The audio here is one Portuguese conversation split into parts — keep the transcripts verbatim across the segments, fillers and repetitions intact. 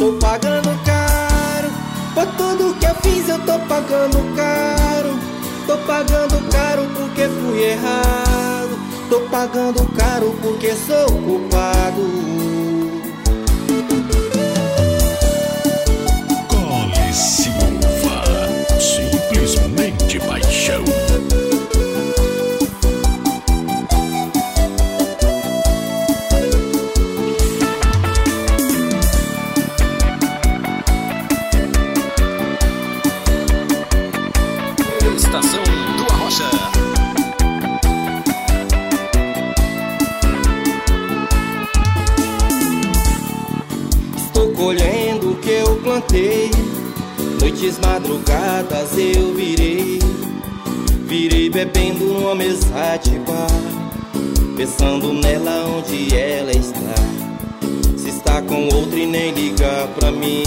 Tô pagando caro, por tudo que eu fiz eu tô pagando caro. Tô pagando caro porque fui errado. Tô pagando caro porque sou culpado. Cole Silva, simplesmente paixão. Estação do Arrocha. Estou colhendo o que eu plantei. Noites, madrugadas eu virei. Virei bebendo numa mesa de bar, pensando nela onde ela está. Se está com outro e nem liga pra mim.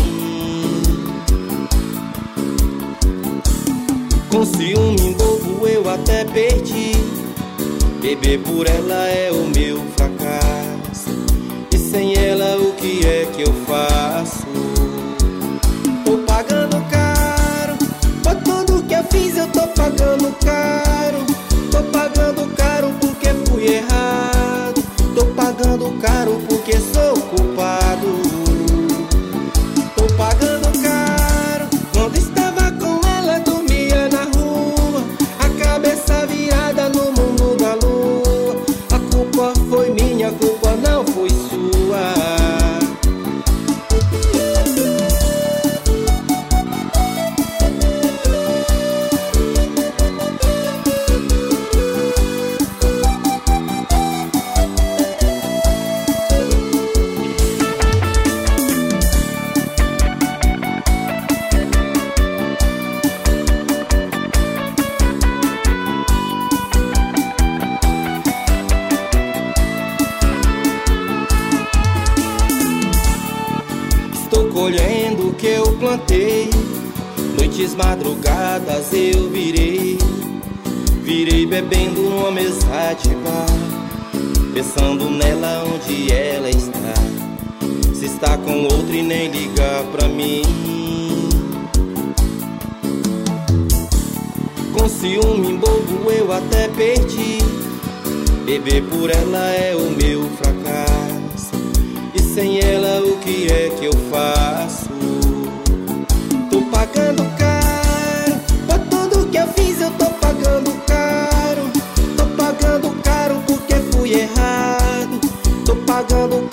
Com ciúme bobo eu até perdi. Beber por ela é o meu fracasso. E sem ela o que é que eu faço? Tô pagando caro, por tudo que eu fiz eu tô pagando caro. Tô pagando caro porque fui errado. Tô pagando caro porque sou culpado. Tô pagando caro, quando estava com ela dormia na rua, a cabeça virada no mundo da lua. A culpa foi minha, a culpa não foi sua. Estou colhendo o que eu plantei. Noites, madrugadas eu virei. Virei bebendo numa mesa de bar, pensando nela onde ela está. Se está com outro e nem liga pra mim. Com ciúme bobo eu até perdi. Beber por ela é o meu fracasso. E sem ela o que é que eu faço? Tô pagando caro, por tudo que eu fiz eu tô pagando caro. Tô pagando caro porque fui errado. Tô pagando